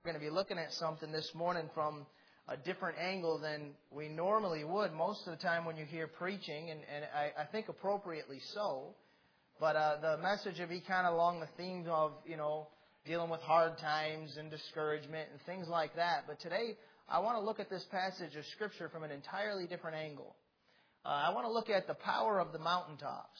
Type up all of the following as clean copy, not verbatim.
We're going to be looking at something this morning from a different angle than we normally would most of the time when you hear preaching, and I think appropriately so. But the message will be kind of along the themes of, dealing with hard times and discouragement and things like that. But today, I want to look at this passage of Scripture from an entirely different angle. I want to look at the power of the mountaintops.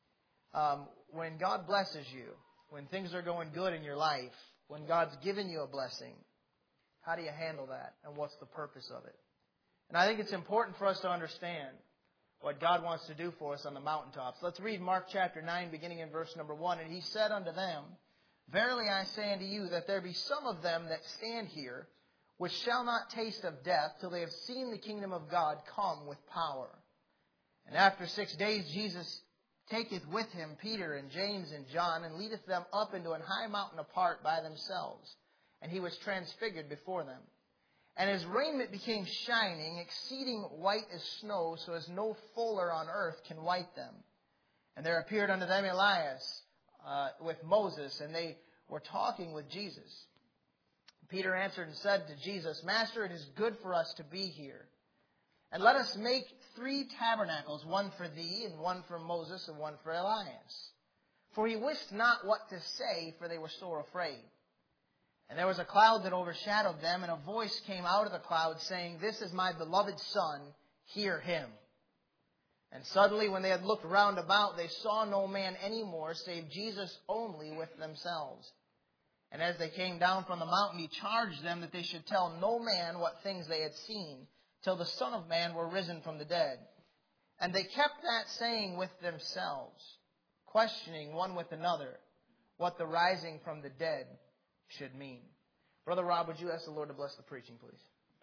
When God blesses you, when things are going good in your life, when God's given you a blessing, how do you handle that, and what's the purpose of it? And I think it's important for us to understand what God wants to do for us on the mountaintops. Let's read Mark chapter 9, beginning in verse number 1. And he said unto them, Verily I say unto you, that there be some of them that stand here, which shall not taste of death, till they have seen the kingdom of God come with power. And after 6 days Jesus taketh with him Peter and James and John, and leadeth them up into an high mountain apart by themselves. And he was transfigured before them. And his raiment became shining, exceeding white as snow, so as no fuller on earth can white them. And there appeared unto them Elias with Moses, and they were talking with Jesus. Peter answered and said to Jesus, Master, it is good for us to be here. And let us make 3 tabernacles, one for thee, and one for Moses, and one for Elias. For he wist not what to say, for they were sore afraid. And there was a cloud that overshadowed them, and a voice came out of the cloud, saying, This is my beloved Son, hear him. And suddenly, when they had looked round about, they saw no man any more, save Jesus only with themselves. And as they came down from the mountain, he charged them that they should tell no man what things they had seen, till the Son of Man were risen from the dead. And they kept that saying with themselves, questioning one with another what the rising from the dead should mean. Brother Rob, would you ask the Lord to bless the preaching, please?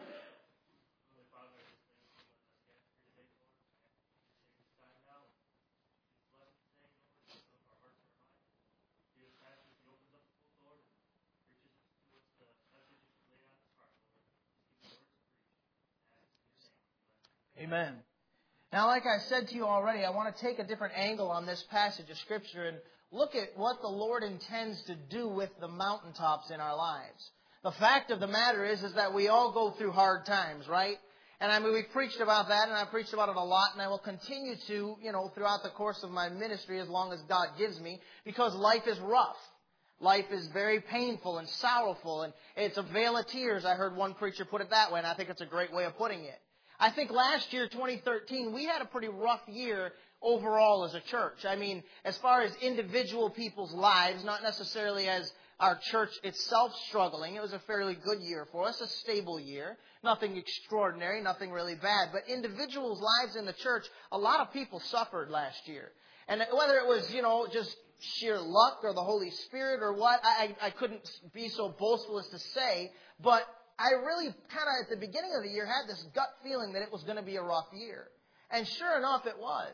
Amen. Now, like I said to you already, I want to take a different angle on this passage of Scripture and look at what the Lord intends to do with the mountaintops in our lives. The fact of the matter is that we all go through hard times, right? And we've preached about that, and I've preached about it a lot, and I will continue to, throughout the course of my ministry as long as God gives me, because life is rough. Life is very painful and sorrowful, and it's a vale of tears. I heard one preacher put it that way, and I think it's a great way of putting it. I think last year, 2013, we had a pretty rough year overall as a church. As far as individual people's lives, not necessarily as our church itself struggling. It was a fairly good year for us, a stable year. Nothing extraordinary, nothing really bad. But individuals' lives in the church, a lot of people suffered last year. And whether it was, just sheer luck or the Holy Spirit or what, I couldn't be so boastful as to say, but I really kind of, at the beginning of the year, had this gut feeling that it was going to be a rough year. And sure enough, it was.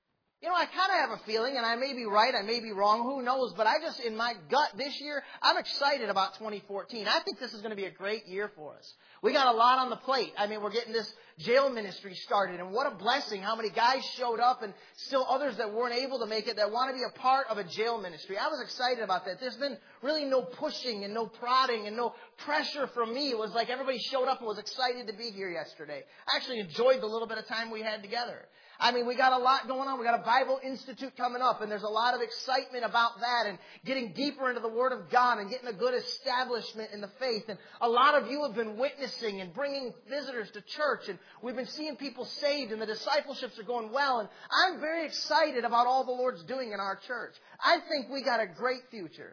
I kind of have a feeling, and I may be right, I may be wrong, who knows, but in my gut this year, I'm excited about 2014. I think this is going to be a great year for us. We got a lot on the plate. We're getting this jail ministry started, and what a blessing. How many guys showed up, and still others that weren't able to make it that want to be a part of a jail ministry. I was excited about that. There's been really no pushing and no prodding and no pressure from me. It was like everybody showed up and was excited to be here yesterday. I actually enjoyed the little bit of time we had together. We got a lot going on. We got a Bible Institute coming up, and there's a lot of excitement about that and getting deeper into the Word of God and getting a good establishment in the faith. And a lot of you have been witnessing and bringing visitors to church, and we've been seeing people saved, and the discipleships are going well. And I'm very excited about all the Lord's doing in our church. I think we got a great future.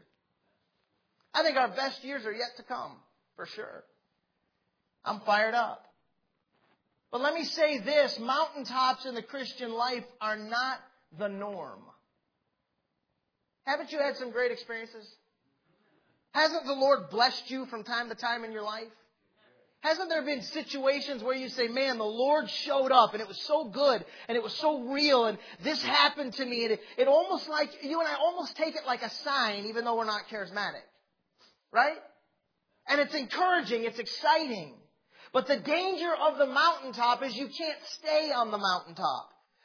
I think our best years are yet to come, for sure. I'm fired up. But let me say this, mountaintops in the Christian life are not the norm. Haven't you had some great experiences? Hasn't the Lord blessed you from time to time in your life? Hasn't there been situations where you say, man, the Lord showed up and it was so good and it was so real and this happened to me, and it almost like, you and I almost take it like a sign even though we're not charismatic. Right? And it's encouraging, it's exciting. But the danger of the mountaintop is you can't stay on the mountaintop.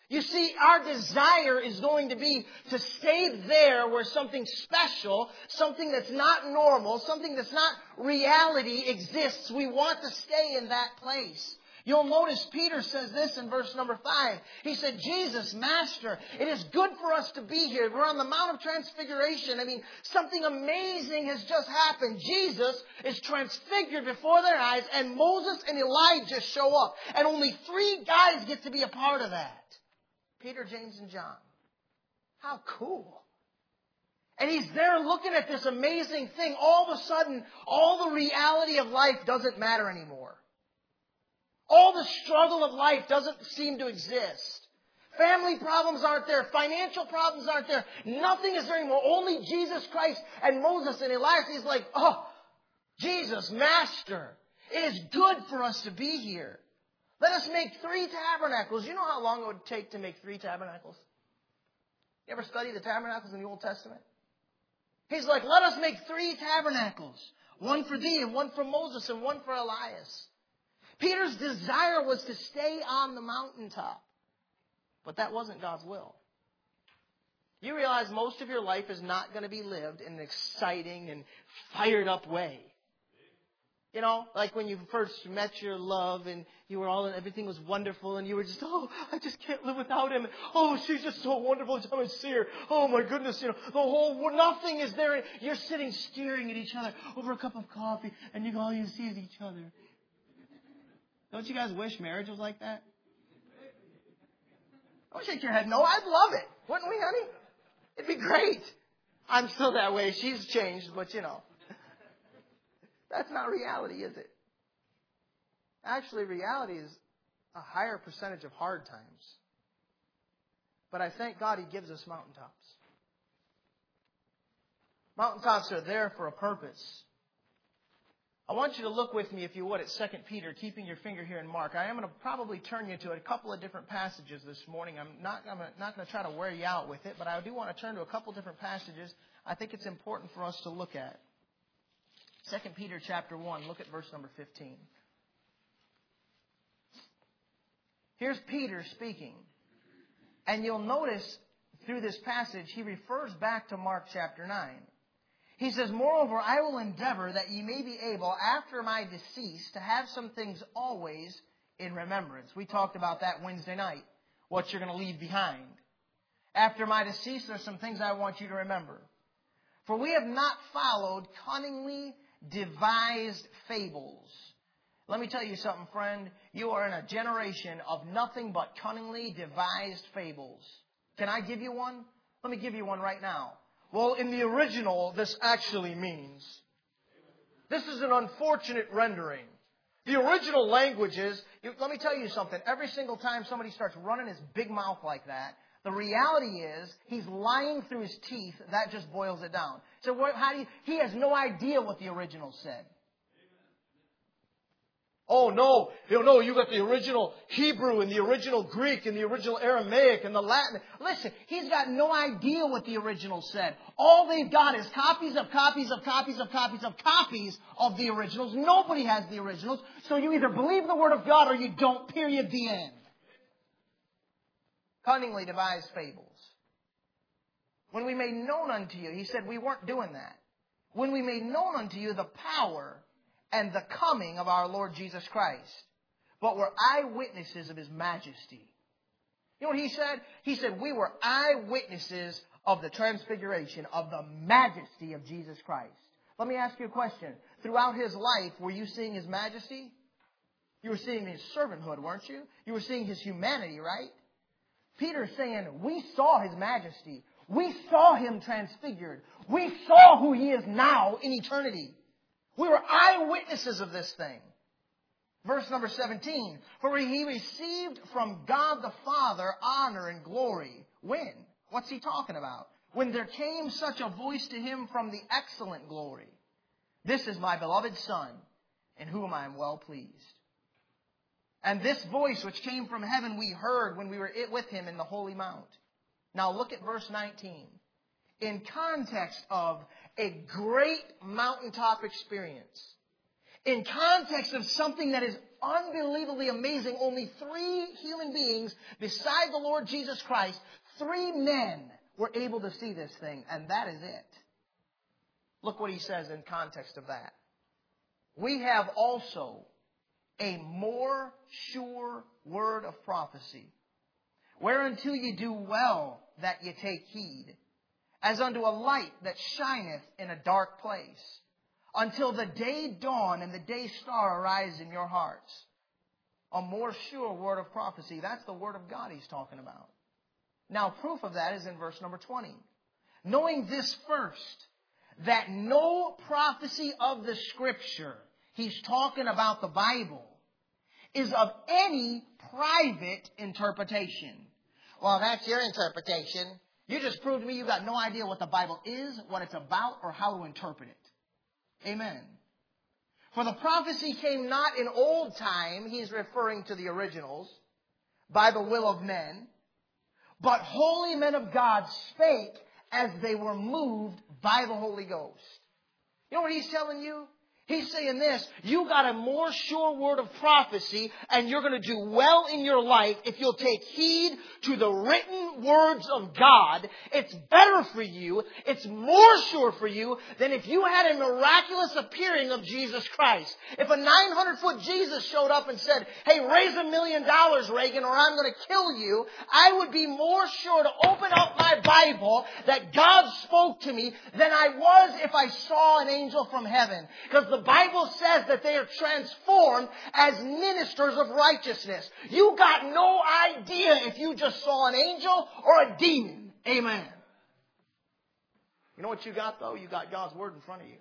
You see, our desire is going to be to stay there where something special, something that's not normal, something that's not reality exists. We want to stay in that place. You'll notice Peter says this in verse number 5. He said, Jesus, Master, it is good for us to be here. We're on the Mount of Transfiguration. I mean, something amazing has just happened. Jesus is transfigured before their eyes, and Moses and Elijah show up. And only 3 guys get to be a part of that. Peter, James, and John. How cool. And he's there looking at this amazing thing. All of a sudden, all the reality of life doesn't matter anymore. All the struggle of life doesn't seem to exist. Family problems aren't there. Financial problems aren't there. Nothing is there anymore. Only Jesus Christ and Moses and Elijah. He's like, oh, Jesus, Master, it is good for us to be here. Let us make 3 tabernacles. You know how long it would take to make 3 tabernacles? You ever study the tabernacles in the Old Testament? He's like, let us make 3 tabernacles. One for thee, and one for Moses, and one for Elias. Peter's desire was to stay on the mountaintop. But that wasn't God's will. You realize most of your life is not going to be lived in an exciting and fired up way. You know, like when you first met your love and you were all, and everything was wonderful and you were just, oh, I just can't live without him. Oh, she's just so wonderful every time I see her. Oh my goodness, you know, the whole, nothing is there. You're sitting staring at each other over a cup of coffee and all you see is each other. Don't you guys wish marriage was like that? Don't shake your head. No, I'd love it. Wouldn't we, honey? It'd be great. I'm still that way. She's changed, but you know. That's not reality, is it? Actually, reality is a higher percentage of hard times. But I thank God He gives us mountaintops. Mountaintops are there for a purpose. I want you to look with me, if you would, at 2 Peter, keeping your finger here in Mark. I am going to probably turn you to a couple of different passages this morning. I'm not going to try to wear you out with it, but I do want to turn to a couple different passages I think it's important for us to look at. 2 Peter chapter 1, look at verse number 15. Here's Peter speaking. And you'll notice through this passage, he refers back to Mark chapter 9. He says, moreover, I will endeavor that ye may be able, after my decease, to have some things always in remembrance. We talked about that Wednesday night, what you're going to leave behind. After my decease, there's some things I want you to remember. For we have not followed cunningly devised fables. Let me tell you something, friend. You are in a generation of nothing but cunningly devised fables. Can I give you one? Let me give you one right now. Well, in the original, this actually means. This is an unfortunate rendering. The original language is, let me tell you something. Every single time somebody starts running his big mouth like that, the reality is he's lying through his teeth. That just boils it down. So he has no idea what the original said. Oh, no, you got the original Hebrew and the original Greek and the original Aramaic and the Latin. Listen, he's got no idea what the original said. All they've got is copies of copies of copies of copies of copies of the originals. Nobody has the originals. So you either believe the Word of God or you don't, period, the end. Cunningly devised fables. When we made known unto you, he said we weren't doing that. When we made known unto you the power and the coming of our Lord Jesus Christ, but were eyewitnesses of His majesty. You know what he said? He said we were eyewitnesses of the transfiguration, of the majesty of Jesus Christ. Let me ask you a question. Throughout His life, were you seeing His majesty? You were seeing His servanthood, weren't you? You were seeing His humanity, right? Peter's saying, we saw His majesty. We saw Him transfigured. We saw who He is now in eternity. We were eyewitnesses of this thing. Verse number 17. For He received from God the Father honor and glory. When? What's He talking about? When there came such a voice to Him from the excellent glory. This is my beloved Son, in whom I am well pleased. And this voice which came from heaven we heard when we were with Him in the holy mount. Now look at verse 19. In context of a great mountaintop experience, in context of something that is unbelievably amazing. Only 3 human beings beside the Lord Jesus Christ, 3 men were able to see this thing, and that is it. Look what he says in context of that. We have also a more sure word of prophecy, whereunto ye do well that ye take heed, as unto a light that shineth in a dark place, until the day dawn and the day star arise in your hearts. A more sure word of prophecy. That's the word of God he's talking about. Now, proof of that is in verse number 20. Knowing this first, that no prophecy of the Scripture, he's talking about the Bible, is of any private interpretation. Well, that's your interpretation. You just proved to me you got no idea what the Bible is, what it's about, or how to interpret it. Amen. For the prophecy came not in old time, he's referring to the originals, by the will of men, but holy men of God spake as they were moved by the Holy Ghost. You know what he's telling you? He's saying this, you got a more sure word of prophecy, and you're going to do well in your life if you'll take heed to the written words of God. It's better for you, it's more sure for you than if you had a miraculous appearing of Jesus Christ. If a 900-foot Jesus showed up and said, hey, raise $1 million, Reagan, or I'm going to kill you, I would be more sure to open up my Bible that God spoke to me than I was if I saw an angel from heaven. Because the Bible says that they are transformed as ministers of righteousness. You got no idea if you just saw an angel or a demon. Amen. You know what you got, though? You got God's Word in front of you.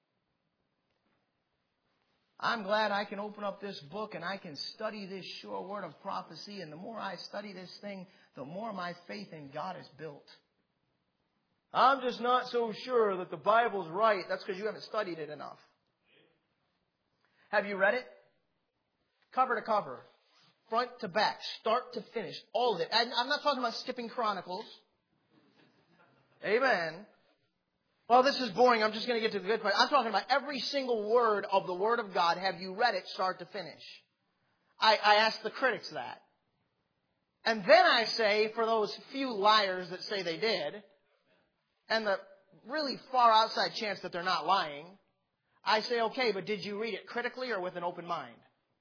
I'm glad I can open up this book and I can study this sure word of prophecy. And the more I study this thing, the more my faith in God is built. I'm just not so sure that the Bible's right. That's because you haven't studied it enough. Have you read it? Cover to cover. Front to back. Start to finish. All of it. And I'm not talking about skipping Chronicles. Amen. Well, this is boring. I'm just going to get to the good part. I'm talking about every single word of the Word of God. Have you read it start to finish? I ask the critics that. And then I say, for those few liars that say they did, and the really far outside chance that they're not lying, I say, okay, but did you read it critically or with an open mind?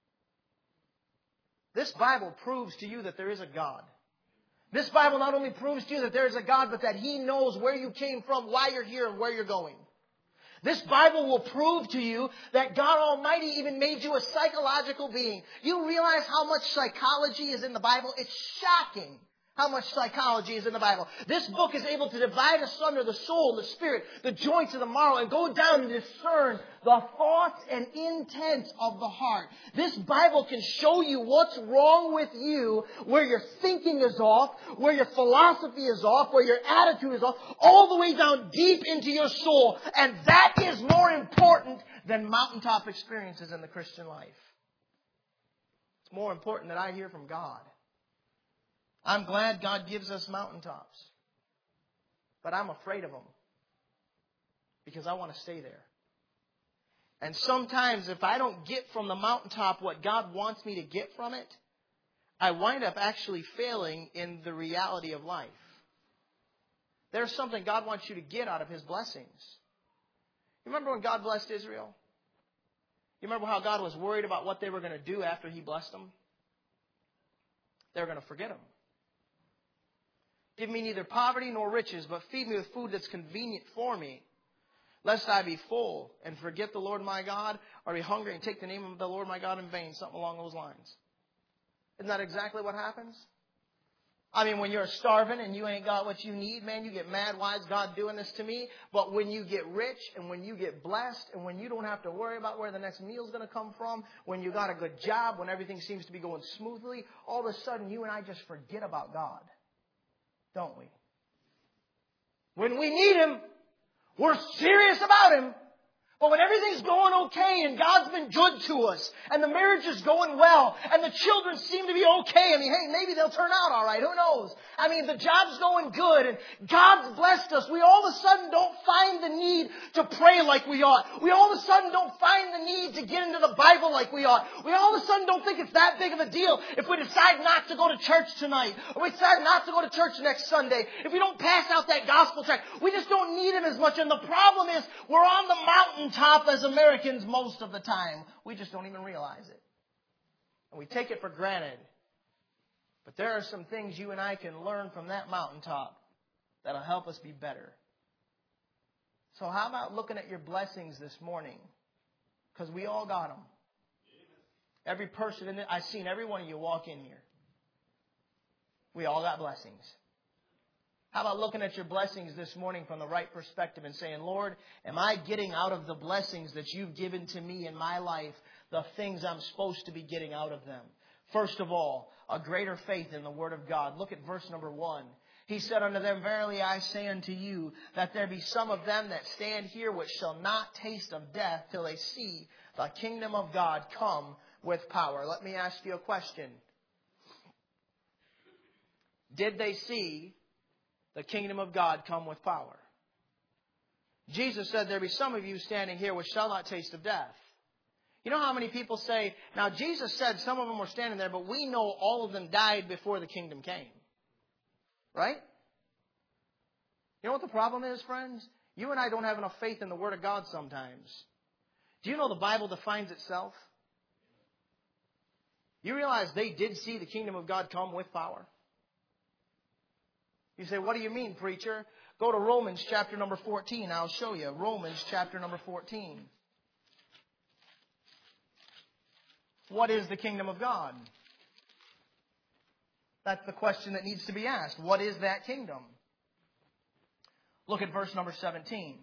This Bible proves to you that there is a God. This Bible not only proves to you that there is a God, but that He knows where you came from, why you're here, and where you're going. This Bible will prove to you that God Almighty even made you a psychological being. You realize how much psychology is in the Bible? It's shocking how much psychology is in the Bible. This book is able to divide asunder the soul, the spirit, the joints of the marrow, and go down and discern the thoughts and intents of the heart. This Bible can show you what's wrong with you, where your thinking is off, where your philosophy is off, where your attitude is off, all the way down deep into your soul. And that is more important than mountaintop experiences in the Christian life. It's more important that I hear from God. I'm glad God gives us mountaintops. But I'm afraid of them. Because I want to stay there. And sometimes if I don't get from the mountaintop what God wants me to get from it, I wind up actually failing in the reality of life. There's something God wants you to get out of His blessings. You remember when God blessed Israel? You remember how God was worried about what they were going to do after He blessed them? They were going to forget Him. Give me neither poverty nor riches, but feed me with food that's convenient for me, lest I be full and forget the Lord my God, or be hungry and take the name of the Lord my God in vain, something along those lines. Isn't that exactly what happens? I mean, when you're starving and you ain't got what you need, man, you get mad, why is God doing this to me? But when you get rich and when you get blessed and when you don't have to worry about where the next meal's going to come from, when you got a good job, when everything seems to be going smoothly, all of a sudden you and I just forget about God. Don't we? When we need Him, we're serious about Him. But when everything's going okay and God's been good to us and the marriage is going well and the children seem to be okay. I mean, hey, maybe they'll turn out all right. Who knows? I mean, the job's going good and God's blessed us. We all of a sudden don't find the need to pray like we ought. We all of a sudden don't find the need to get into the Bible like we ought. We all of a sudden don't think it's that big of a deal if we decide not to go to church tonight or we decide not to go to church next Sunday. If we don't pass out that gospel tract, we just don't need Him as much. And the problem is we're on the mountain top as Americans most of the time. We just don't even realize it. And we take it for granted. But there are some things you and I can learn from that mountaintop that'll help us be better. So how about looking at your blessings this morning? Because we all got them. Every person in it, I've seen every one of you walk in here. We all got blessings. How about looking at your blessings this morning from the right perspective and saying, Lord, am I getting out of the blessings that you've given to me in my life the things I'm supposed to be getting out of them? First of all, a greater faith in the Word of God. Look at verse number 1. He said unto them, Verily I say unto you, that there be some of them that stand here which shall not taste of death till they see the kingdom of God come with power. Let me ask you a question. Did they see the kingdom of God come with power? Jesus said, there be some of you standing here which shall not taste of death. You know how many people say, now Jesus said some of them were standing there, but we know all of them died before the kingdom came. Right? You know what the problem is, friends? You and I don't have enough faith in the Word of God sometimes. Do you know the Bible defines itself? You realize they did see the kingdom of God come with power? You say, what do you mean, preacher? Go to Romans chapter number 14. I'll show you. Romans chapter number 14. What is the kingdom of God? That's the question that needs to be asked. What is that kingdom? Look at verse number 17.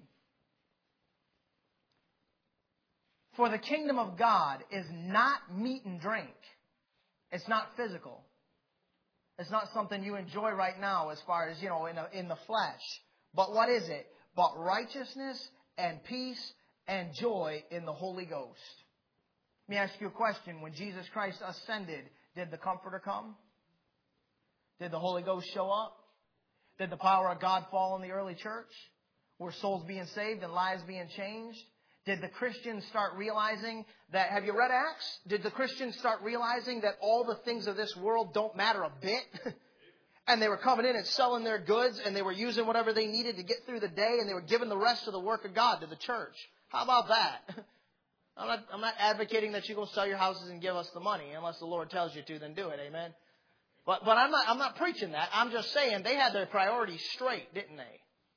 For the kingdom of God is not meat and drink. It's not physical. It's not something you enjoy right now as far as, in the flesh. But what is it? But righteousness and peace and joy in the Holy Ghost. Let me ask you a question. When Jesus Christ ascended, did the Comforter come? Did the Holy Ghost show up? Did the power of God fall in the early church? Were souls being saved and lives being changed? Did the Christians start realizing that, have you read Acts? Did the Christians start realizing that all the things of this world don't matter a bit? And they were coming in and selling their goods and they were using whatever they needed to get through the day and they were giving the rest of the work of God to the church. How about that? I'm not advocating that you go sell your houses and give us the money. Unless the Lord tells you to, then do it. Amen. But I'm not preaching that. I'm just saying they had their priorities straight, didn't they?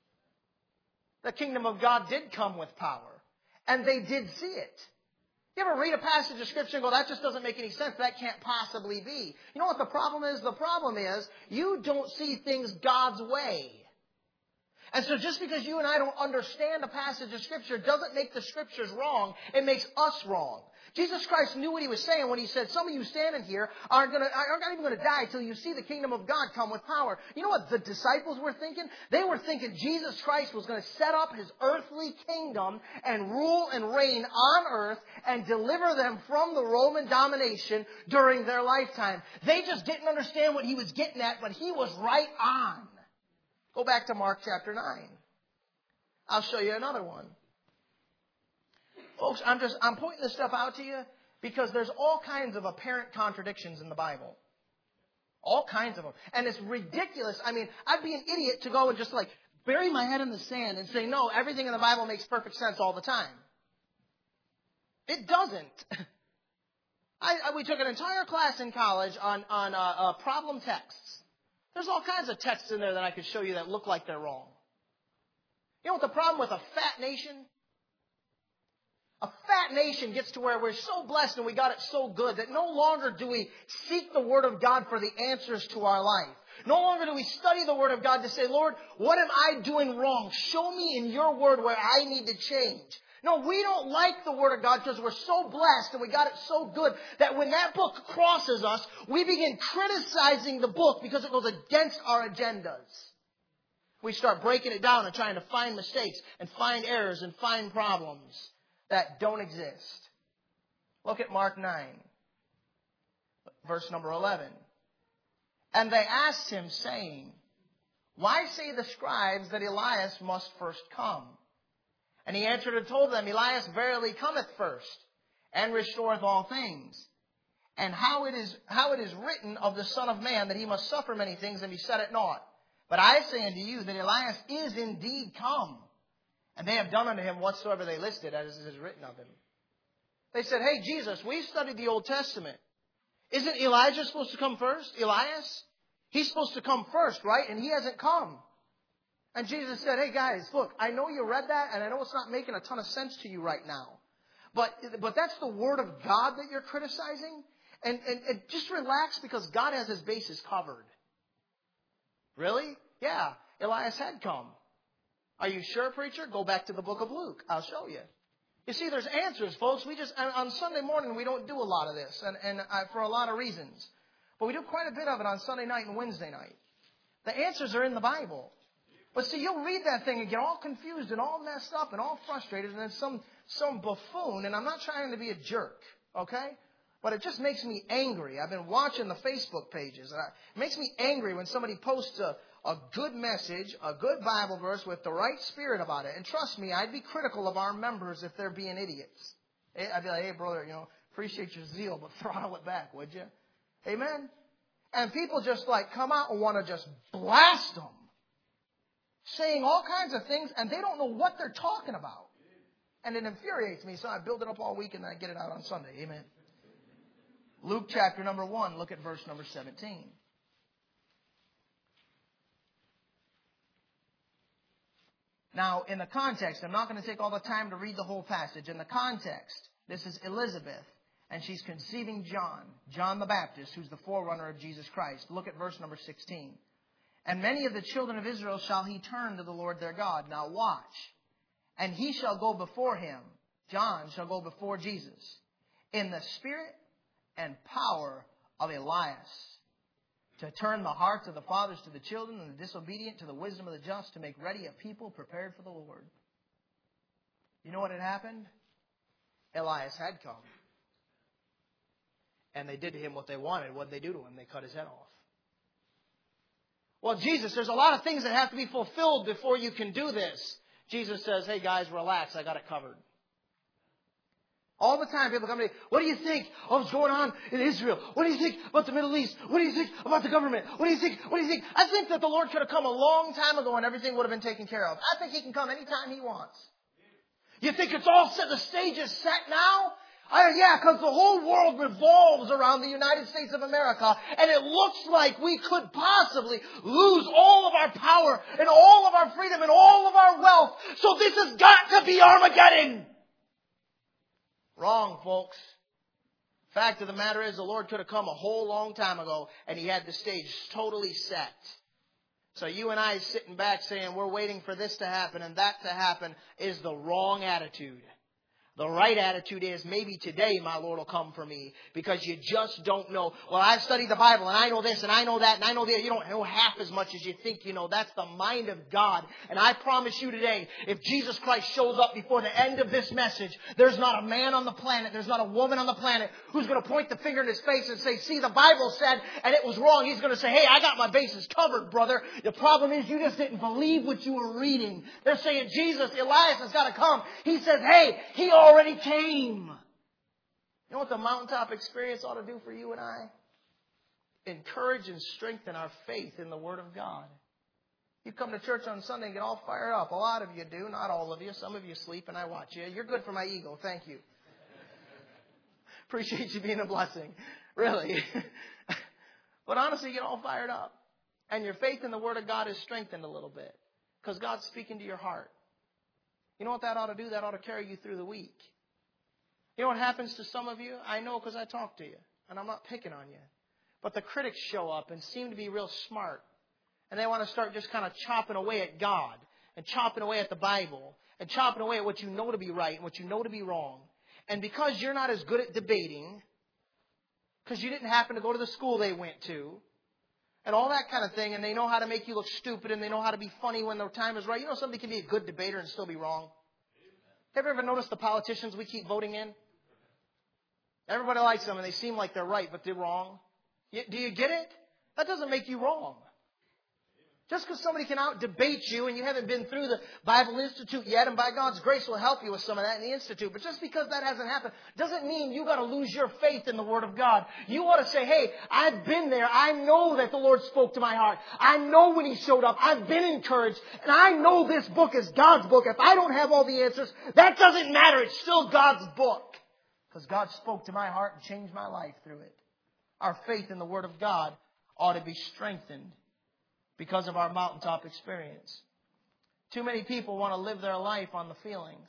The kingdom of God did come with power. And they did see it. You ever read a passage of Scripture and go, that just doesn't make any sense. That can't possibly be. You know what the problem is? The problem is you don't see things God's way. And so just because you and I don't understand a passage of Scripture doesn't make the Scriptures wrong. It makes us wrong. Jesus Christ knew what He was saying when He said, some of you standing here aren't even going to die till you see the kingdom of God come with power. You know what the disciples were thinking? They were thinking Jesus Christ was going to set up His earthly kingdom and rule and reign on earth and deliver them from the Roman domination during their lifetime. They just didn't understand what He was getting at, but He was right on. Go back to Mark chapter 9. I'll show you another one. Folks, I'm pointing this stuff out to you because there's all kinds of apparent contradictions in the Bible. All kinds of them. And it's ridiculous. I mean, I'd be an idiot to go and just bury my head in the sand and say, no, everything in the Bible makes perfect sense all the time. It doesn't. We took an entire class in college on problem texts. There's all kinds of texts in there that I could show you that look like they're wrong. You know what the problem with a fat nation? A fat nation gets to where we're so blessed and we got it so good that no longer do we seek the Word of God for the answers to our life. No longer do we study the Word of God to say, Lord, what am I doing wrong? Show me in your Word where I need to change. No, we don't like the Word of God because we're so blessed and we got it so good that when that book crosses us, we begin criticizing the book because it goes against our agendas. We start breaking it down and trying to find mistakes and find errors and find problems. that don't exist. Look at Mark 9, verse number 11. And they asked him, saying, Why say the scribes that Elias must first come? And he answered and told them, Elias verily cometh first, and restoreth all things. And how it is written of the Son of Man, that he must suffer many things and be set at naught. But I say unto you that Elias is indeed come, and they have done unto him whatsoever they listed, as it is written of him. They said, Hey, Jesus, we studied the Old Testament. Isn't Elijah supposed to come first? Elias? He's supposed to come first, right? And he hasn't come. And Jesus said, Hey, guys, look, I know you read that, and I know it's not making a ton of sense to you right now. But that's the Word of God that you're criticizing. And just relax, because God has His bases covered. Really? Yeah, Elias had come. Are you sure, preacher? Go back to the book of Luke. I'll show you. You see, there's answers, folks. On Sunday morning, we don't do a lot of this, and for a lot of reasons. But we do quite a bit of it on Sunday night and Wednesday night. The answers are in the Bible. But see, you'll read that thing and get all confused and all messed up and all frustrated, and then some buffoon, and I'm not trying to be a jerk, okay? But it just makes me angry. I've been watching the Facebook pages, and it makes me angry when somebody posts a good message, a good Bible verse with the right spirit about it. And trust me, I'd be critical of our members if they're being idiots. I'd be like, Hey, brother, appreciate your zeal, but throttle it back, would you? Amen? And people just come out and want to just blast them, saying all kinds of things, and they don't know what they're talking about. And it infuriates me, so I build it up all week and then I get it out on Sunday. Amen? Luke chapter number 1, look at verse number 17. Now, in the context, I'm not going to take all the time to read the whole passage. In the context, this is Elizabeth, and she's conceiving John the Baptist, who's the forerunner of Jesus Christ. Look at verse number 16. And many of the children of Israel shall he turn to the Lord their God. Now watch. And he shall go before him. John shall go before Jesus in the spirit and power of Elias, to turn the hearts of the fathers to the children and the disobedient to the wisdom of the just, to make ready a people prepared for the Lord. You know what had happened? Elias had come. And they did to him what they wanted. What did they do to him? They cut his head off. Well, Jesus, there's a lot of things that have to be fulfilled before you can do this. Jesus says, Hey, guys, relax. I got it covered. All the time people come to me, what do you think of what's going on in Israel? What do you think about the Middle East? What do you think about the government? What do you think? What do you think? I think that the Lord could have come a long time ago and everything would have been taken care of. I think He can come anytime He wants. You think it's all set, the stage is set now? Yeah, because the whole world revolves around the United States of America, and it looks like we could possibly lose all of our power and all of our freedom and all of our wealth. So this has got to be Armageddon. Wrong, folks. Fact of the matter is, the Lord could have come a whole long time ago, and He had the stage totally set. So you and I sitting back saying we're waiting for this to happen and that to happen is the wrong attitude. The right attitude is, maybe today my Lord will come for me, because you just don't know. Well, I've studied the Bible and I know this and I know that and I know that. You don't know half as much as you think you know. That's the mind of God. And I promise you today, if Jesus Christ shows up before the end of this message, there's not a man on the planet, there's not a woman on the planet who's going to point the finger in his face and say, see, the Bible said and it was wrong. He's going to say, hey, I got my bases covered, brother. The problem is you just didn't believe what you were reading. They're saying, Jesus, Elias has got to come. He says, hey, he already came. You know what the mountaintop experience ought to do for you and I? Encourage and strengthen our faith in the Word of God. You come to church on Sunday and get all fired up. A lot of you do, not all of you. Some of you sleep and I watch you. You're good for my ego. Thank you. Appreciate you being a blessing. Really. But honestly, you get all fired up. And your faith in the Word of God is strengthened a little bit, because God's speaking to your heart. You know what that ought to do? That ought to carry you through the week. You know what happens to some of you? I know, because I talk to you. And I'm not picking on you. But the critics show up and seem to be real smart. And they want to start just kind of chopping away at God. And chopping away at the Bible. And chopping away at what you know to be right and what you know to be wrong. And because you're not as good at debating, because you didn't happen to go to the school they went to, and all that kind of thing, and they know how to make you look stupid, and they know how to be funny when the time is right. You know, somebody can be a good debater and still be wrong. Have you ever noticed the politicians we keep voting in? Everybody likes them and they seem like they're right, but they're wrong. Do you get it? That doesn't make you wrong. Just because somebody can out-debate you and you haven't been through the Bible Institute yet, and by God's grace we'll help you with some of that in the Institute, but just because that hasn't happened doesn't mean you got to lose your faith in the Word of God. You ought to say, hey, I've been there. I know that the Lord spoke to my heart. I know when He showed up. I've been encouraged. And I know this book is God's book. If I don't have all the answers, that doesn't matter. It's still God's book. Because God spoke to my heart and changed my life through it. Our faith in the Word of God ought to be strengthened because of our mountaintop experience. Too many people want to live their life on the feelings.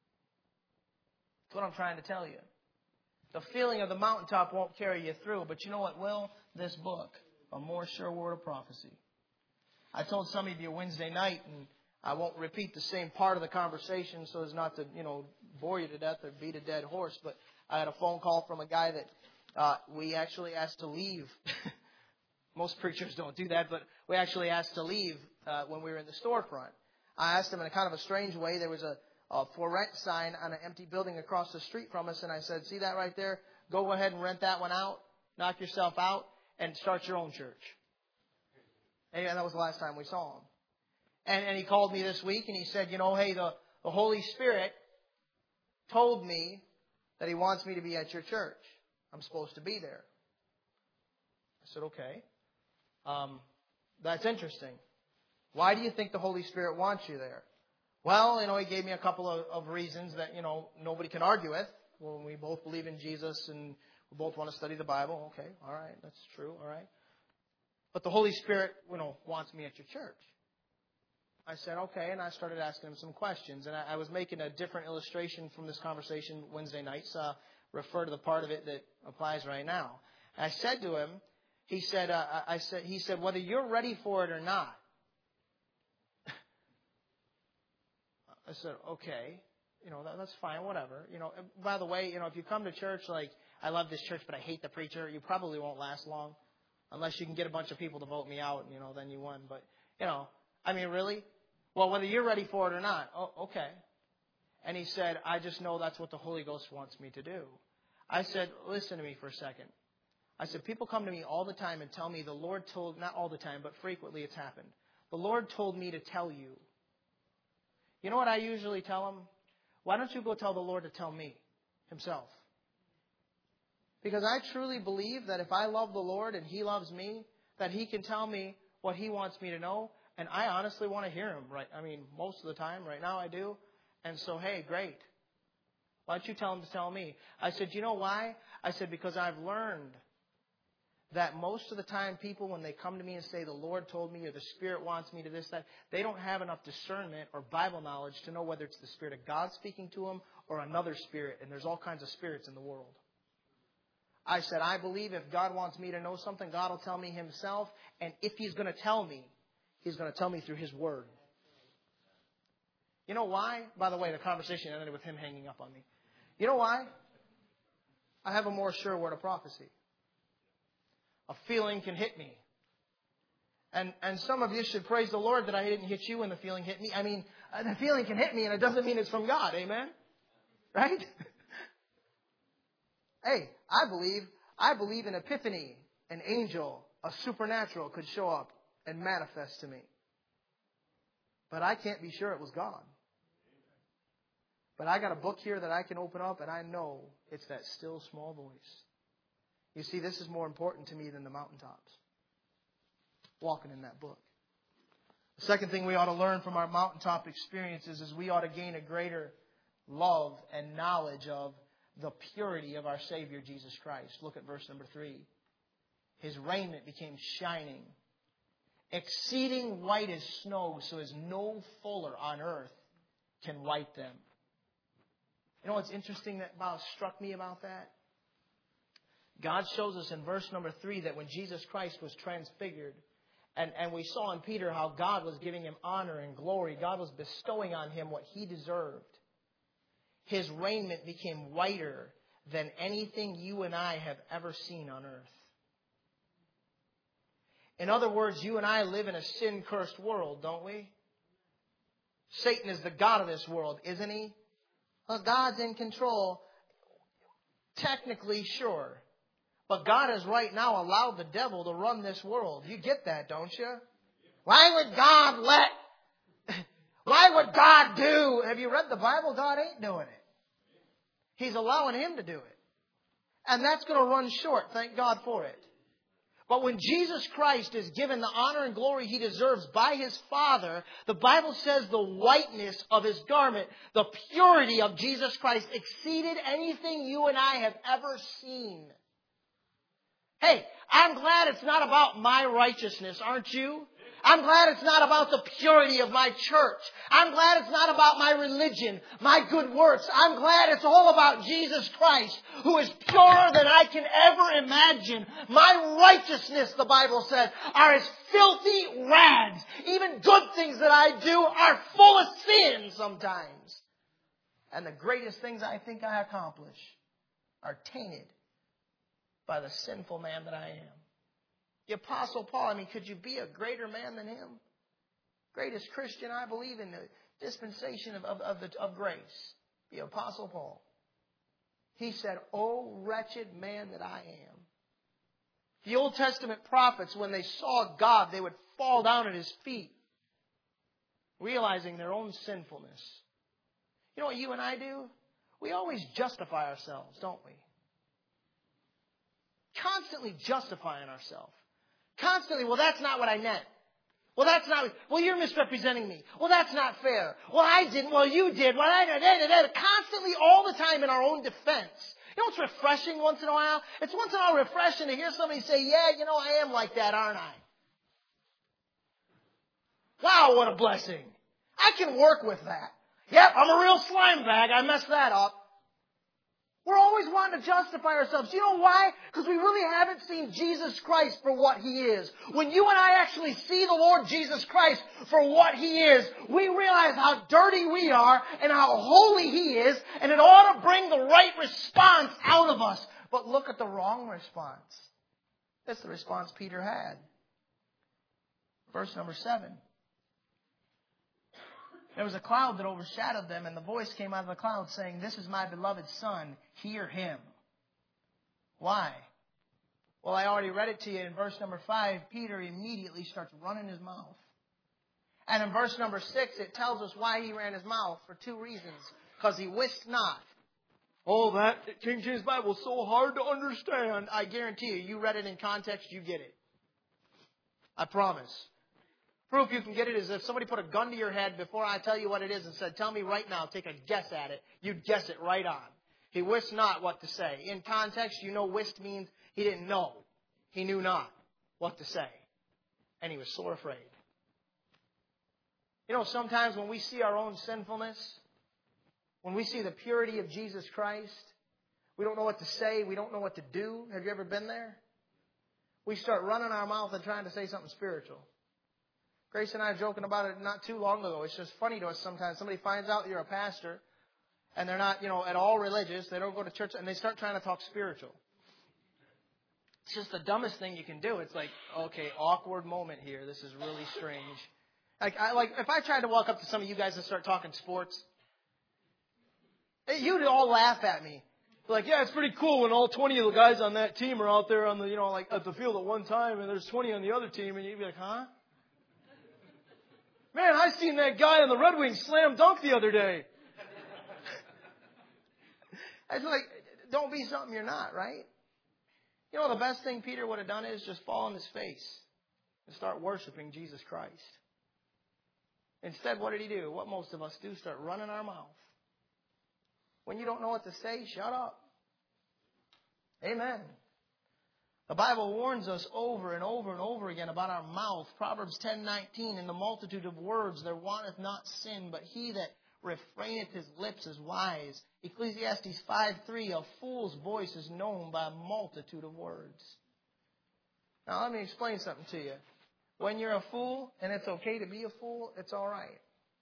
That's what I'm trying to tell you. The feeling of the mountaintop won't carry you through, but you know what will? This book, A More Sure Word of Prophecy. I told some of you Wednesday night, and I won't repeat the same part of the conversation so as not to, bore you to death or beat a dead horse, but I had a phone call from a guy that we actually asked to leave. Most preachers don't do that, but we actually asked to leave when we were in the storefront. I asked him in a kind of a strange way. There was a for rent sign on an empty building across the street from us, and I said, see that right there? Go ahead and rent that one out, knock yourself out, and start your own church. And that was the last time we saw him. And he called me this week, and he said, hey, the Holy Spirit told me that He wants me to be at your church. I'm supposed to be there. I said, okay. That's interesting. Why do you think the Holy Spirit wants you there? Well, He gave me a couple of reasons that, nobody can argue with. Well, we both believe in Jesus and we both want to study the Bible. Okay, all right, that's true, all right. But the Holy Spirit, wants me at your church. I said, okay, and I started asking him some questions. And I was making a different illustration from this conversation Wednesday night, so I'll refer to the part of it that applies right now. I said to him, he said, whether you're ready for it or not. I said, okay, that's fine, whatever. By the way, if you come to church, like, I love this church, but I hate the preacher, you probably won't last long. Unless you can get a bunch of people to vote me out, then you won. But, really? Well, whether you're ready for it or not. Oh, okay. And he said, I just know that's what the Holy Ghost wants me to do. I said, listen to me for a second. I said, people come to me all the time and tell me the Lord told, not all the time, but frequently it's happened. The Lord told me to tell you. You know what I usually tell them? Why don't you go tell the Lord to tell me Himself? Because I truly believe that if I love the Lord and He loves me, that He can tell me what He wants me to know. And I honestly want to hear Him, right? Most of the time, right now I do. And so, hey, great. Why don't you tell Him to tell me? I said, you know why? I said, because I've learned that most of the time people, when they come to me and say, the Lord told me or the Spirit wants me to this, that, they don't have enough discernment or Bible knowledge to know whether it's the Spirit of God speaking to them or another spirit. And there's all kinds of spirits in the world. I said, I believe if God wants me to know something, God will tell me Himself. And if He's going to tell me, He's going to tell me through His Word. You know why? By the way, the conversation ended with him hanging up on me. You know why? I have a more sure word of prophecy. A feeling can hit me. And some of you should praise the Lord that I didn't hit you when the feeling hit me. The feeling can hit me and it doesn't mean it's from God. Amen? Right? Hey, I believe in epiphany, an angel, a supernatural could show up and manifest to me. But I can't be sure it was God. But I got a book here that I can open up and I know it's that still small voice. You see, this is more important to me than the mountaintops. Walking in that book. The second thing we ought to learn from our mountaintop experiences is we ought to gain a greater love and knowledge of the purity of our Savior, Jesus Christ. Look at verse number 3. His raiment became shining, exceeding white as snow, so as no fuller on earth can white them. You know what's interesting that struck me about that? God shows us in verse number 3 that when Jesus Christ was transfigured, and we saw in Peter how God was giving Him honor and glory. God was bestowing on Him what He deserved. His raiment became whiter than anything you and I have ever seen on earth. In other words, you and I live in a sin-cursed world, don't we? Satan is the god of this world, isn't he? Well, God's in control. Technically, sure. But God has right now allowed the devil to run this world. You get that, don't you? Why would God do? Have you read the Bible? God ain't doing it. He's allowing him to do it. And that's going to run short. Thank God for it. But when Jesus Christ is given the honor and glory He deserves by His Father, the Bible says the whiteness of His garment, the purity of Jesus Christ exceeded anything you and I have ever seen. Hey, I'm glad it's not about my righteousness, aren't you? I'm glad it's not about the purity of my church. I'm glad it's not about my religion, my good works. I'm glad it's all about Jesus Christ, who is purer than I can ever imagine. My righteousness, the Bible says, are as filthy rags. Even good things that I do are full of sin sometimes. And the greatest things I think I accomplish are tainted by the sinful man that I am. The Apostle Paul, could you be a greater man than him? Greatest Christian, I believe, in the dispensation of grace. The Apostle Paul. He said, "O wretched man that I am." The Old Testament prophets, when they saw God, they would fall down at His feet, realizing their own sinfulness. You know what you and I do? We always justify ourselves, don't we? Constantly justifying ourselves. Constantly, well, that's not what I meant. Well, you're misrepresenting me. Well, that's not fair. Well, I didn't. Well, you did. Well, constantly, all the time in our own defense. You know what's refreshing once in a while? It's once in a while refreshing to hear somebody say, yeah, I am like that, aren't I? Wow, what a blessing. I can work with that. Yep, I'm a real slime bag. I messed that up. We're always wanting to justify ourselves. You know why? Because we really haven't seen Jesus Christ for what He is. When you and I actually see the Lord Jesus Christ for what He is, we realize how dirty we are and how holy He is, and it ought to bring the right response out of us. But look at the wrong response. That's the response Peter had. Verse number 7. There was a cloud that overshadowed them, and the voice came out of the cloud saying, "This is my beloved Son, hear Him." Why? Well, I already read it to you in verse number 5. Peter immediately starts running his mouth. And in verse number 6, it tells us why he ran his mouth for 2 reasons. Because he wist not. Oh, that King James Bible is so hard to understand. I guarantee you read it in context, you get it. I promise. Proof you can get it is if somebody put a gun to your head before I tell you what it is and said, "Tell me right now, take a guess at it," you'd guess it right on. He wist not what to say. In context, wist means he didn't know. He knew not what to say. And he was sore afraid. Sometimes when we see our own sinfulness, when we see the purity of Jesus Christ, we don't know what to say. We don't know what to do. Have you ever been there? We start running our mouth and trying to say something spiritual. Grace and I were joking about it not too long ago. It's just funny to us sometimes. Somebody finds out you're a pastor and they're not, at all religious. They don't go to church and they start trying to talk spiritual. It's just the dumbest thing you can do. It's like, okay, awkward moment here. This is really strange. If I tried to walk up to some of you guys and start talking sports, you'd all laugh at me. Like, yeah, it's pretty cool when all 20 of the guys on that team are out there on the, at the field at one time and there's 20 on the other team and you'd be like, huh? Man, I seen that guy on the Red Wings slam dunk the other day. It's like, don't be something you're not, right? The best thing Peter would have done is just fall on his face and start worshiping Jesus Christ. Instead, what did he do? What most of us do, start running our mouth. When you don't know what to say, shut up. Amen. The Bible warns us over and over and over again about our mouth. Proverbs 10:19, "In the multitude of words there wanteth not sin, but he that refraineth his lips is wise." Ecclesiastes 5:3, "A fool's voice is known by a multitude of words." Now let me explain something to you. When you're a fool, and it's okay to be a fool, it's all right.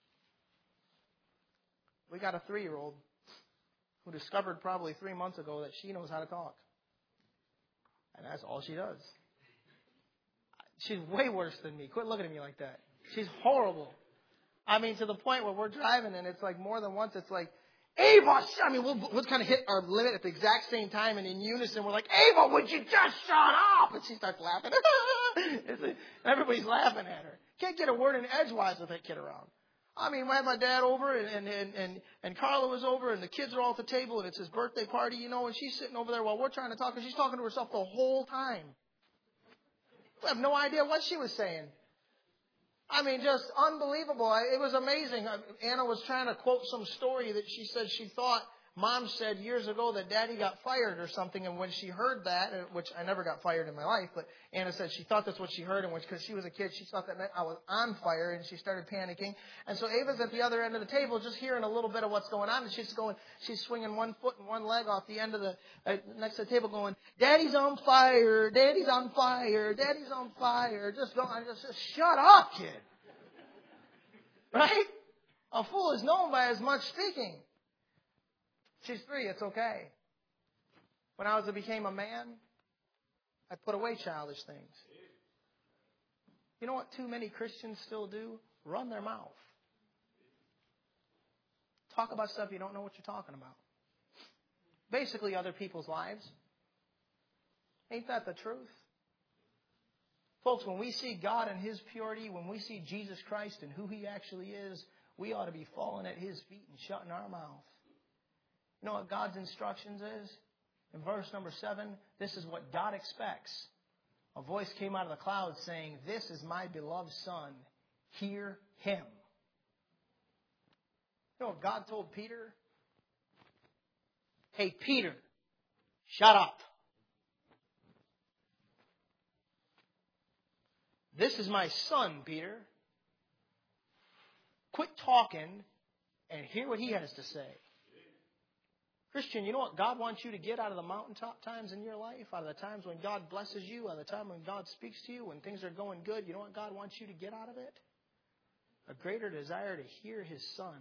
We got a 3-year-old who discovered probably 3 months ago that she knows how to talk. And that's all she does. She's way worse than me. Quit looking at me like that. She's horrible. To the point where we're driving and it's like more than once, it's like, Ava, we'll kind of hit our limit at the exact same time, and in unison, we're like, Ava, would you just shut up? And she starts laughing. Everybody's laughing at her. Can't get a word in edgewise with that kid around. We had my dad over, and Carla was over, and the kids are all at the table, and it's his birthday party, and she's sitting over there while we're trying to talk, and she's talking to herself the whole time. We have no idea what she was saying. Just unbelievable. It was amazing. Anna was trying to quote some story that she said she thought Mom said years ago that Daddy got fired or something. And when she heard that, which I never got fired in my life, but Anna said she thought that's what she heard. And because she was a kid, she thought that meant I was on fire. And she started panicking. And so Ava's at the other end of the table just hearing a little bit of what's going on. And she's swinging one foot and one leg off the end of next to the table going, Daddy's on fire. Daddy's on fire. Daddy's on fire. Just shut up, kid. Right? A fool is known by as much speaking. She's 3, it's okay. When I became a man, I put away childish things. You know what too many Christians still do? Run their mouth. Talk about stuff you don't know what you're talking about. Basically other people's lives. Ain't that the truth? Folks, when we see God and His purity, when we see Jesus Christ and who He actually is, we ought to be falling at His feet and shutting our mouth. You know what God's instructions is? In verse number 7, this is what God expects. A voice came out of the clouds saying, This is my beloved Son. Hear Him. You know what God told Peter? Hey, Peter, shut up. This is my Son, Peter. Quit talking and hear what He has to say. Christian, you know what God wants you to get out of the mountaintop times in your life? Out of the times when God blesses you, out of the time when God speaks to you, when things are going good, you know what God wants you to get out of it? A greater desire to hear His Son.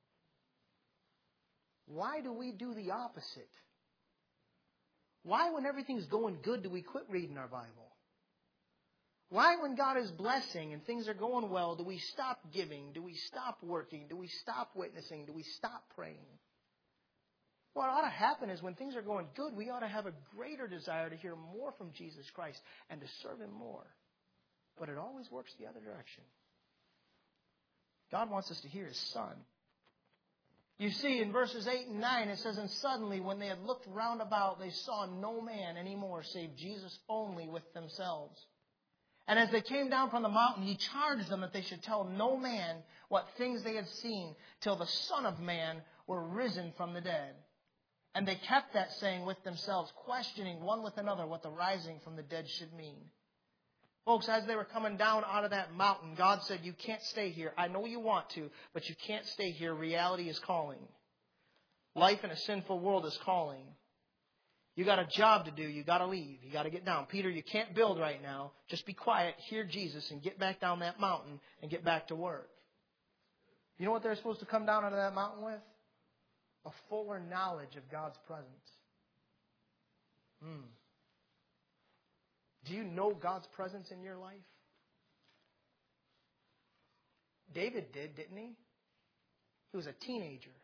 Why do we do the opposite? Why, when everything's going good, do we quit reading our Bible? Why, when God is blessing and things are going well, do we stop giving? Do we stop working? Do we stop witnessing? Do we stop praying? What ought to happen is when things are going good, we ought to have a greater desire to hear more from Jesus Christ and to serve Him more. But it always works the other direction. God wants us to hear His Son. You see, in verses 8 and 9, it says, And suddenly, when they had looked round about, they saw no man anymore save Jesus only with themselves. And as they came down from the mountain, He charged them that they should tell no man what things they had seen till the Son of Man were risen from the dead. And they kept that saying with themselves, questioning one with another what the rising from the dead should mean. Folks, as they were coming down out of that mountain, God said, You can't stay here. I know you want to, but you can't stay here. Reality is calling. Life in a sinful world is calling. You got a job to do. You got to leave. You got to get down. Peter, you can't build right now. Just be quiet, hear Jesus, and get back down that mountain and get back to work. You know what they're supposed to come down out of that mountain with? A fuller knowledge of God's presence. Do you know God's presence in your life? David did, didn't he? He was a teenager.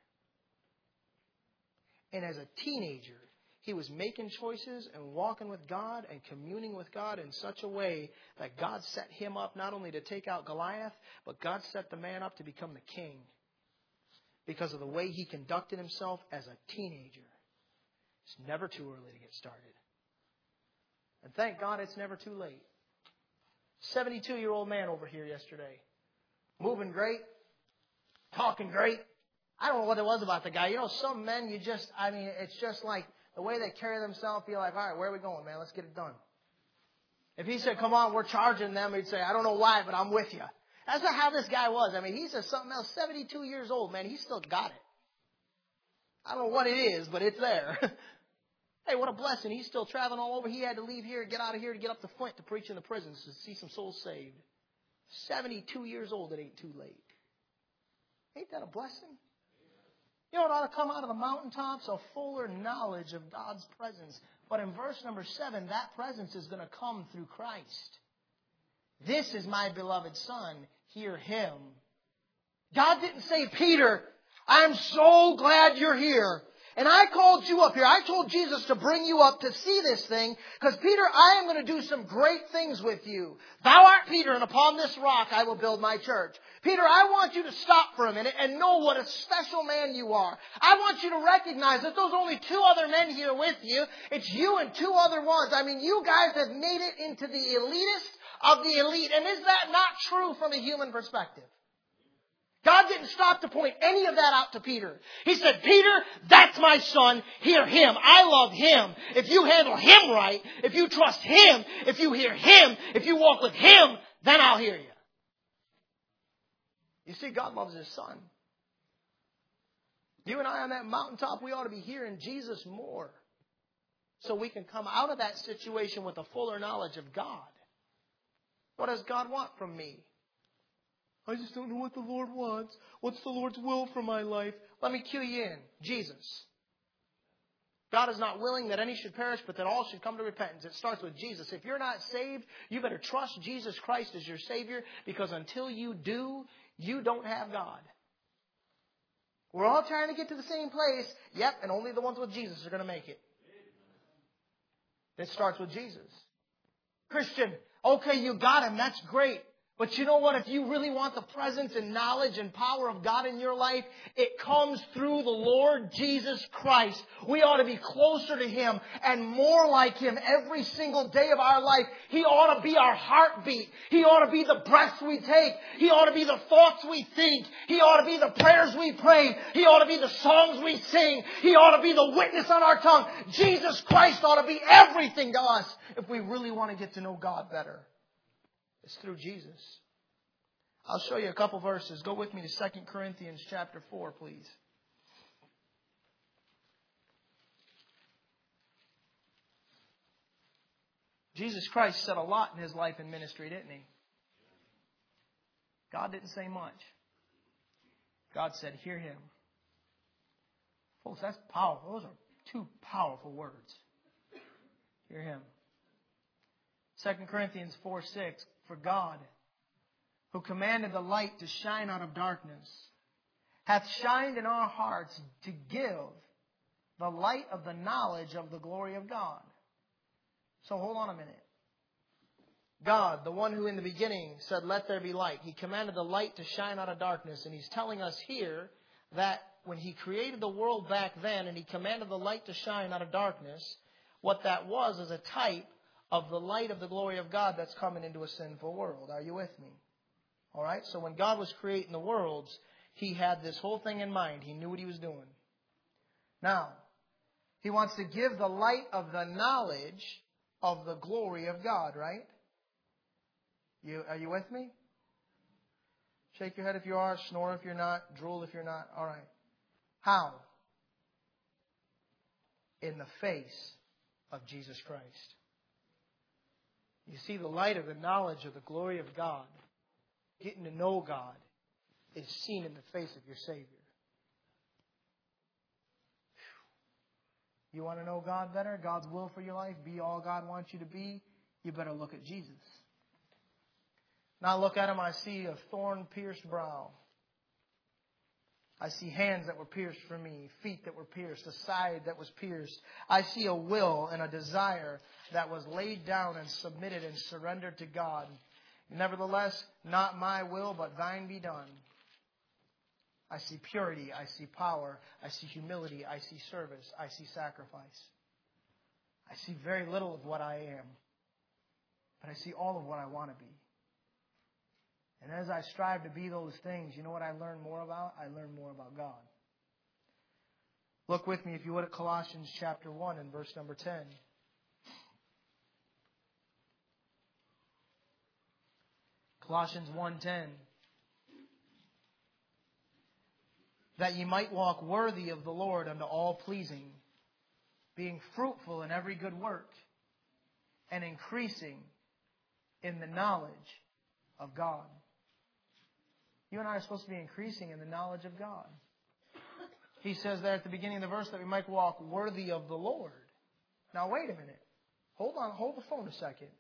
And as a teenager, he was making choices and walking with God and communing with God in such a way that God set him up not only to take out Goliath, but God set the man up to become the king because of the way he conducted himself as a teenager. It's never too early to get started. And thank God it's never too late. 72-year-old man over here yesterday. Moving great. Talking great. I don't know what it was about the guy. You know, some men, it's just like the way they carry themselves, feel like, all right, where are we going, man? Let's get it done. If he said, come on, we're charging them, he'd say, I don't know why, but I'm with you. That's not how this guy was. He's just something else. 72 years old, man. He's still got it. I don't know what it is, but it's there. Hey, what a blessing. He's still traveling all over. He had to leave here and get out of here to get up to Flint to preach in the prisons to see some souls saved. 72 years old, it ain't too late. Ain't that a blessing? You know what ought to come out of the mountaintops? A fuller knowledge of God's presence. But in verse number 7, that presence is going to come through Christ. This is my beloved Son. Hear Him. God didn't say, Peter, I'm so glad you're here. And I called you up here. I told Jesus to bring you up to see this thing. Because Peter, I am going to do some great things with you. Thou art Peter, and upon this rock I will build my church. Peter, I want you to stop for a minute and know what a special man you are. I want you to recognize that there's only 2 other men here with you. It's you and 2 other ones. I mean, you guys have made it into the elitist of the elite. And is that not true from a human perspective? God didn't stop to point any of that out to Peter. He said, Peter, that's my son. Hear him. I love him. If you handle him right, if you trust him, if you hear him, if you walk with him, then I'll hear you. You see, God loves his son. You and I on that mountaintop, we ought to be hearing Jesus more. So we can come out of that situation with a fuller knowledge of God. What does God want from me? I just don't know what the Lord wants. What's the Lord's will for my life? Let me cue you in. Jesus. God is not willing that any should perish, but that all should come to repentance. It starts with Jesus. If you're not saved, you better trust Jesus Christ as your Savior, because until you do, you don't have God. We're all trying to get to the same place. Yep, and only the ones with Jesus are going to make it. It starts with Jesus. Christian, okay, you got him. That's great. But you know what? If you really want the presence and knowledge and power of God in your life, it comes through the Lord Jesus Christ. We ought to be closer to Him and more like Him every single day of our life. He ought to be our heartbeat. He ought to be the breaths we take. He ought to be the thoughts we think. He ought to be the prayers we pray. He ought to be the songs we sing. He ought to be the witness on our tongue. Jesus Christ ought to be everything to us if we really want to get to know God better. It's through Jesus. I'll show you a couple verses. Go with me to 2 Corinthians chapter 4, please. Jesus Christ said a lot in His life and ministry, didn't He? God didn't say much. God said, hear Him. Folks, that's powerful. Those are 2 powerful words. Hear Him. 2 Corinthians 4:6, for God, who commanded the light to shine out of darkness, hath shined in our hearts to give the light of the knowledge of the glory of God. So hold on a minute. God, the one who in the beginning said, let there be light. He commanded the light to shine out of darkness. And He's telling us here that when He created the world back then and He commanded the light to shine out of darkness, what that was is a type of the light of the glory of God that's coming into a sinful world. Are you with me? All right? So when God was creating the worlds, He had this whole thing in mind. He knew what He was doing. Now, He wants to give the light of the knowledge of the glory of God, right? Are you with me? Shake your head if you are, snore if you're not, drool if you're not. All right. How? In the face of Jesus Christ. You see, the light of the knowledge of the glory of God, getting to know God, is seen in the face of your Savior. You want to know God better? God's will for your life? Be all God wants you to be? You better look at Jesus. Now I look at Him, I see a thorn-pierced brow. I see hands that were pierced for me, feet that were pierced, a side that was pierced. I see a will and a desire that was laid down and submitted and surrendered to God. Nevertheless, not my will, but thine be done. I see purity, I see power, I see humility, I see service, I see sacrifice. I see very little of what I am, but I see all of what I want to be. And as I strive to be those things, you know what I learn more about? I learn more about God. Look with me, if you would, at Colossians chapter 1 and verse number 10. Colossians 1:10. That ye might walk worthy of the Lord unto all pleasing, being fruitful in every good work, and increasing in the knowledge of God. You and I are supposed to be increasing in the knowledge of God. He says there at the beginning of the verse that we might walk worthy of the Lord. Now wait a minute. Hold the phone a second.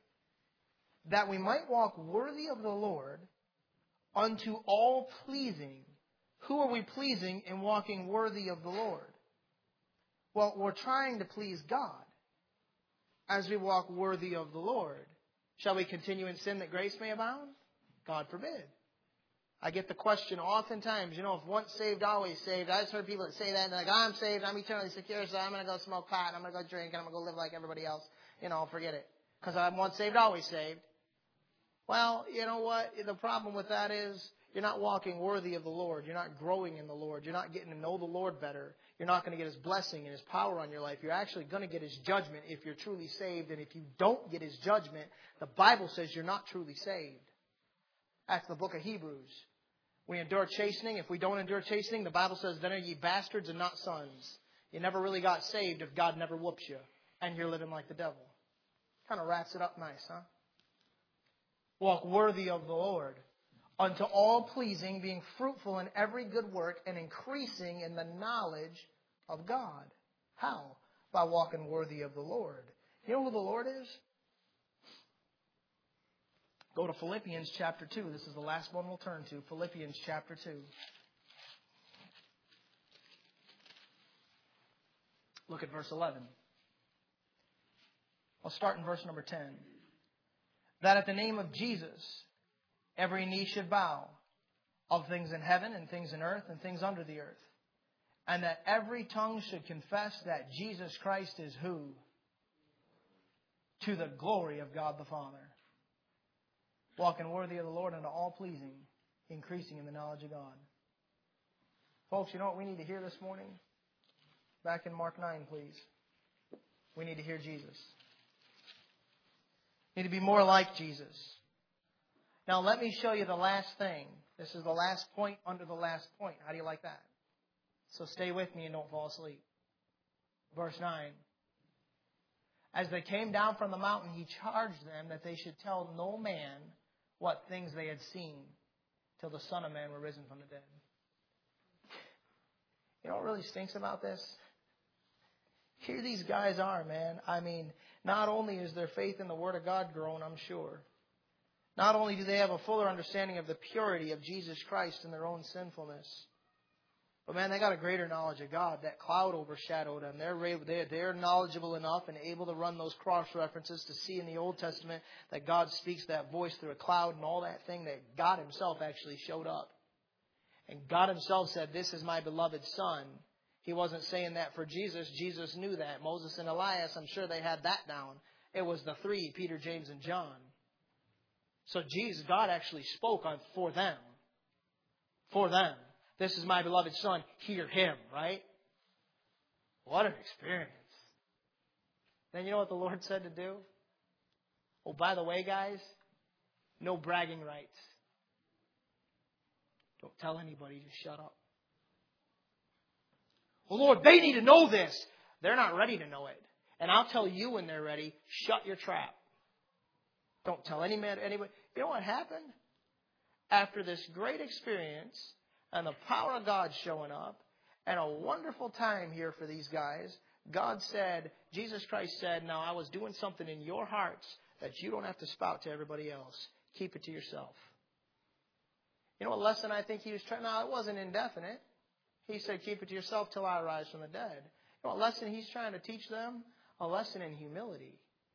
That we might walk worthy of the Lord unto all pleasing, Who are we pleasing in walking worthy of the Lord? Well, we're trying to please God as we walk worthy of the Lord. Shall we continue in sin that grace may abound? God forbid. I get the question oftentimes, if once saved, always saved. I just heard people that say that, and they're like, I'm saved, I'm eternally secure, so I'm going to go smoke pot, and I'm going to go drink, and I'm going to go live like everybody else. Forget it. Because I'm once saved, always saved. Well, you know what? The problem with that is you're not walking worthy of the Lord. You're not growing in the Lord. You're not getting to know the Lord better. You're not going to get His blessing and His power on your life. You're actually going to get His judgment if you're truly saved. And if you don't get His judgment, the Bible says you're not truly saved. That's the book of Hebrews. We endure chastening. If we don't endure chastening, the Bible says, then are ye bastards and not sons. You never really got saved if God never whoops you. And you're living like the devil. Kind of wraps it up nice, huh? Walk worthy of the Lord. Unto all pleasing, being fruitful in every good work, and increasing in the knowledge of God. How? By walking worthy of the Lord. You know who the Lord is? Go to Philippians chapter 2. This is the last one we'll turn to. Philippians chapter 2. Look at verse 11. I'll start in verse number 10. That at the name of Jesus, every knee should bow, of things in heaven and things in earth and things under the earth. And that every tongue should confess that Jesus Christ is who? To the glory of God the Father. Walking worthy of the Lord unto all pleasing, increasing in the knowledge of God. Folks, you know what we need to hear this morning? Back in Mark 9, please. We need to hear Jesus. We need to be more like Jesus. Now let me show you the last thing. This is the last point under the last point. How do you like that? So stay with me and don't fall asleep. Verse 9. As they came down from the mountain, He charged them that they should tell no man what things they had seen till the Son of Man were risen from the dead. You know what really stinks about this? Here these guys are, man. I mean, not only is their faith in the Word of God grown, I'm sure. Not only do they have a fuller understanding of the purity of Jesus Christ and their own sinfulness, but man, they got a greater knowledge of God. That cloud overshadowed them. They're knowledgeable enough and able to run those cross references to see in the Old Testament that God speaks that voice through a cloud and all that thing, that God Himself actually showed up. And God Himself said, "This is my beloved Son." He wasn't saying that for Jesus. Jesus knew that. Moses and Elias, I'm sure they had that down. It was the three, Peter, James, and John. So God actually spoke for them. For them. This is my beloved Son. Hear Him, right? What an experience. Then you know what the Lord said to do? Oh, by the way, guys, no bragging rights. Don't tell anybody. Just shut up. Well, Lord, they need to know this. They're not ready to know it. And I'll tell you when they're ready, shut your trap. Don't tell anybody. You know what happened? After this great experience and the power of God showing up and a wonderful time here for these guys, God said, Jesus Christ said, now I was doing something in your hearts that you don't have to spout to everybody else. Keep it to yourself. You know what lesson I think He was trying? No, it wasn't indefinite. He said, keep it to yourself till I rise from the dead. You know what lesson He's trying to teach them? A lesson in humility.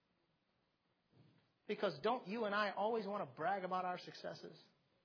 Because don't you and I always want to brag about our successes?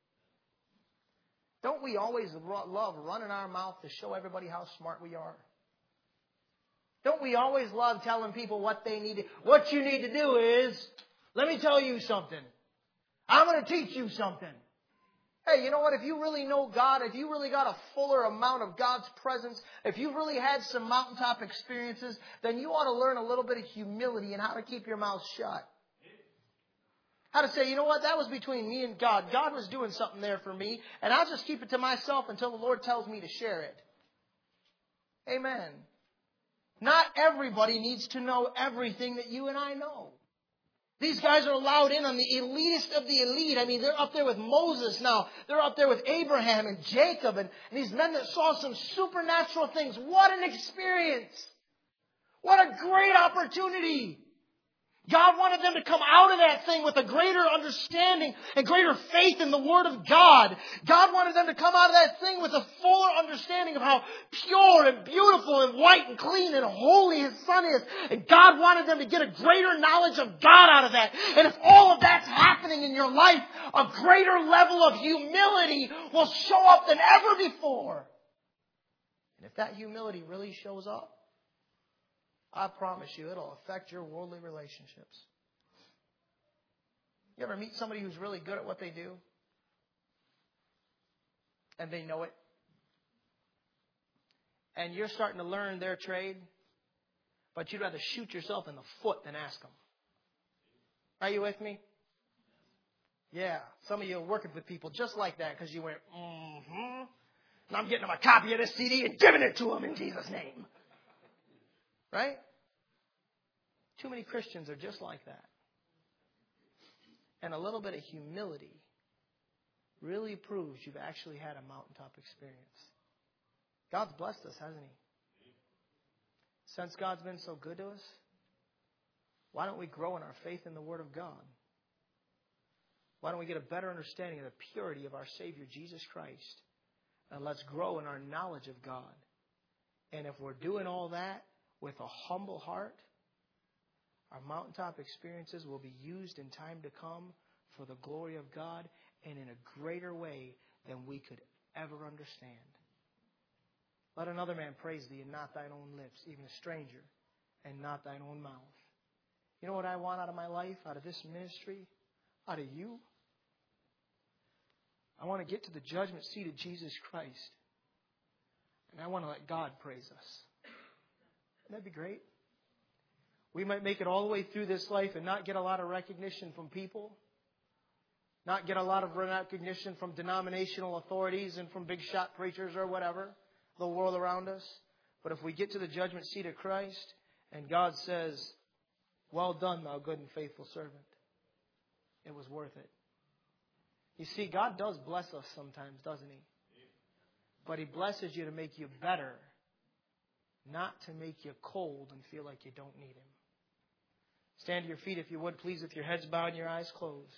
Don't we always love running our mouth to show everybody how smart we are? Don't we always love telling people what they need to do? What you need to do is, let me tell you something. I'm going to teach you something. Hey, you know what? If you really know God, if you really got a fuller amount of God's presence, if you've really had some mountaintop experiences, then you ought to learn a little bit of humility and how to keep your mouth shut. How to say, you know what? That was between me and God. God was doing something there for me, and I'll just keep it to myself until the Lord tells me to share it. Amen. Not everybody needs to know everything that you and I know. These guys are allowed in on the elitist of the elite. I mean, they're up there with Moses now. They're up there with Abraham and Jacob and these men that saw some supernatural things. What an experience. What a great opportunity. God wanted them to come out of that thing with a greater understanding and greater faith in the Word of God. God wanted them to come out of that thing with a fuller understanding of how pure and beautiful and white and clean and holy His Son is. And God wanted them to get a greater knowledge of God out of that. And if all of that's happening in your life, a greater level of humility will show up than ever before. And if that humility really shows up, I promise you, it'll affect your worldly relationships. You ever meet somebody who's really good at what they do? And they know it? And you're starting to learn their trade, but you'd rather shoot yourself in the foot than ask them. Are you with me? Yeah. Some of you are working with people just like that because you went, and I'm getting them a copy of this CD and giving it to them in Jesus' name. Right? Too many Christians are just like that. And a little bit of humility really proves you've actually had a mountaintop experience. God's blessed us, hasn't He? Since God's been so good to us, why don't we grow in our faith in the Word of God? Why don't we get a better understanding of the purity of our Savior, Jesus Christ? And let's grow in our knowledge of God. And if we're doing all that with a humble heart, our mountaintop experiences will be used in time to come for the glory of God and in a greater way than we could ever understand. Let another man praise thee and not thine own lips, even a stranger, and not thine own mouth. You know what I want out of my life, out of this ministry, out of you? I want to get to the judgment seat of Jesus Christ. And I want to let God praise us. Wouldn't that be great? We might make it all the way through this life and not get a lot of recognition from people. Not get a lot of recognition from denominational authorities and from big shot preachers or whatever, the world around us. But if we get to the judgment seat of Christ and God says, well done, thou good and faithful servant, it was worth it. You see, God does bless us sometimes, doesn't He? But He blesses you to make you better, not to make you cold and feel like you don't need Him. Stand to your feet if you would, please, with your heads bowed and your eyes closed.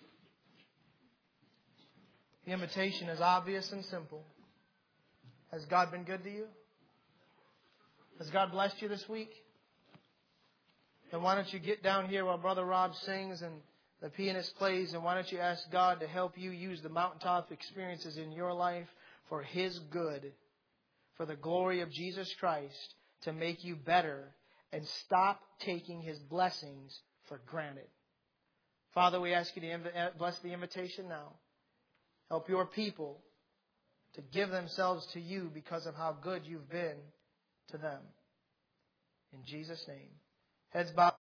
The invitation is obvious and simple. Has God been good to you? Has God blessed you this week? Then why don't you get down here while Brother Rob sings and the pianist plays, and why don't you ask God to help you use the mountaintop experiences in your life for His good, for the glory of Jesus Christ, to make you better and stop taking His blessings for granted. Father, we ask you to bless the invitation now. Help your people to give themselves to you because of how good you've been to them. In Jesus' name. Heads bowed.